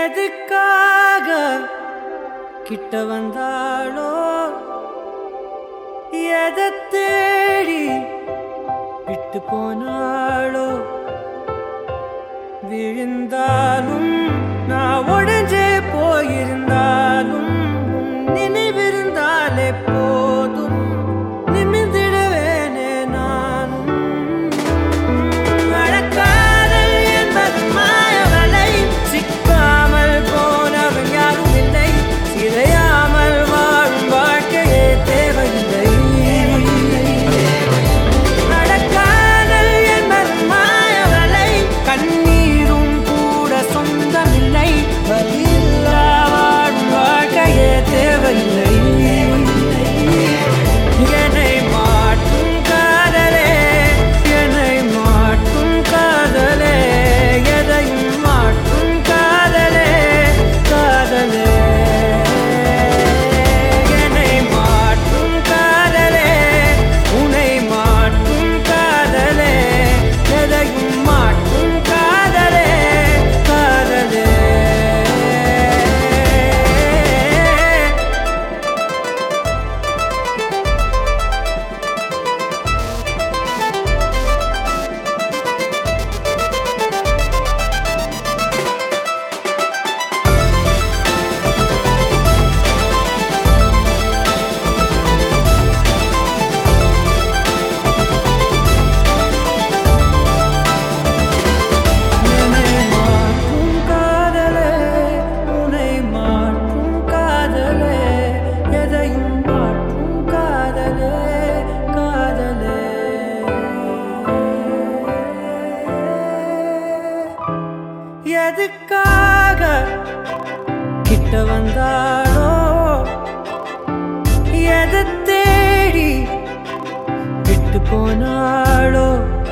எதுக்காக கிட்ட வந்தாளோ எதை தேடி விட்டு போனாளோ விழுந்தாலும் நான் உடைஞ்சே போயிருந்தாலும் நினைவிருந்தாலே போதும் நிமிர்ந்திடுவேனே நானும் வழக்காதல் என்பது மாயவலை சிக்காமல் போனவன் யாரும் இல்லை சிதையாமல் வாழும் வாழ்க்கையே தேவையில்லை நடக்காதல் என்பது மாயவலை கண்ணீரும் கூட சொந்தமில்லை வலியில்லா வாழும் வாழ்க்கையே தேவையில்லை என்னை மாற்றும் காதலே என்னை மாற்றும் காதலே எதையும் மாற்றும் காதலே காதலே என்னை மாற்றும் காதலே உன்னை மாற்றும் காதலே எதையும் மாற்றும் காதலே காதலே என்னை மாற்றும் காதலே உன்னை மாற்றும் காதலே எதையும் மாற்றும் காதலே காதலே எதுக்காக கிட்ட வந்தாளோ எதை தேடி விட்டு போனாளோ